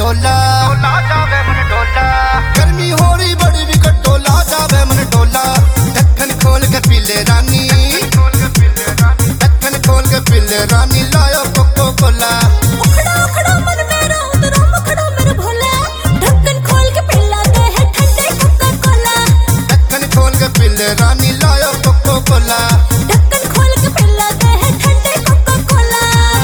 डोला गर्मी हो रही बड़ी विकट डोला जावे मन डोला ढक्कन खोल के पीले रानी ढक्कन खोल के पीले रानी लायो कोको कोला उखड़ा उखड़ा मन मेरा उतरा मुखड़ा मेरा भोला ढक्कन खोल के पिला दे है ठंडे कोका कोला ढक्कन खोल के पीले रानी लायो कोको कोला ढक्कन खोल के पिला दे है ठंडे कोका कोला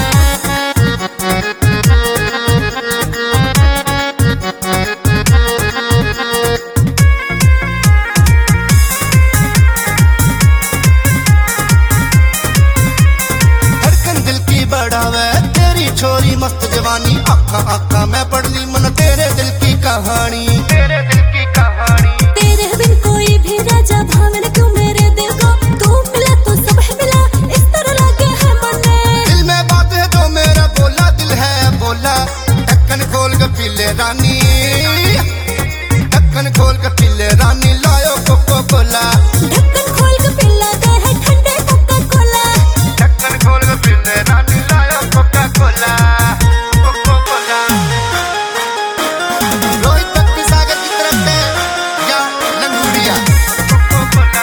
बढ़ावे तेरी छोरी मस्त जवानी आँखा आँखा मैं पढ़ ली मन तेरे दिल की कहानी तेरे बिन कोई भी राजा भावन क्यों मेरे दिल को तू मिला तो सब है मिला इस तरह लगे है मन दिल में बात है तो मेरा बोला दिल है बोला ढक्कन खोल के पीले रानी ढक्कन खोल के पीले रानी लायो कोको कोला ढक्कन खोल के पिला दे है ठंडे कोका कोला ढक्कन खोल के पीले रानी लायो coca cola coco cola Rohit Bhakti Sagar की तरफ से या लंगूरिया कोको कोला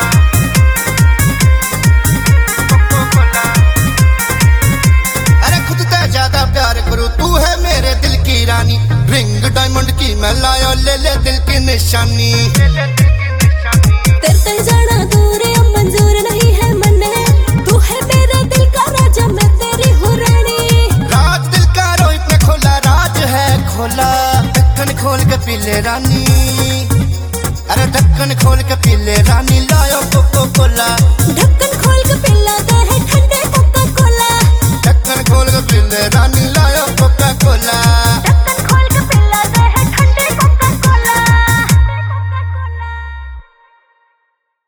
अरे खुद से ज्यादा प्यार करूं तू है मेरे दिल की रानी रिंग डायमंड की मैं लायो ले ले दिल की निशानी तेरे तक जाना दूर अब मंजूर नहीं है मन तू है मेरा दिल का राजा मैं तेरी हूँ रानी राज दिल का रोहित ने खोला राज है खोला ढक्कन खोल के पीले रानी अरे ढक्कन खोल के पीले रानी लायो कोको कोला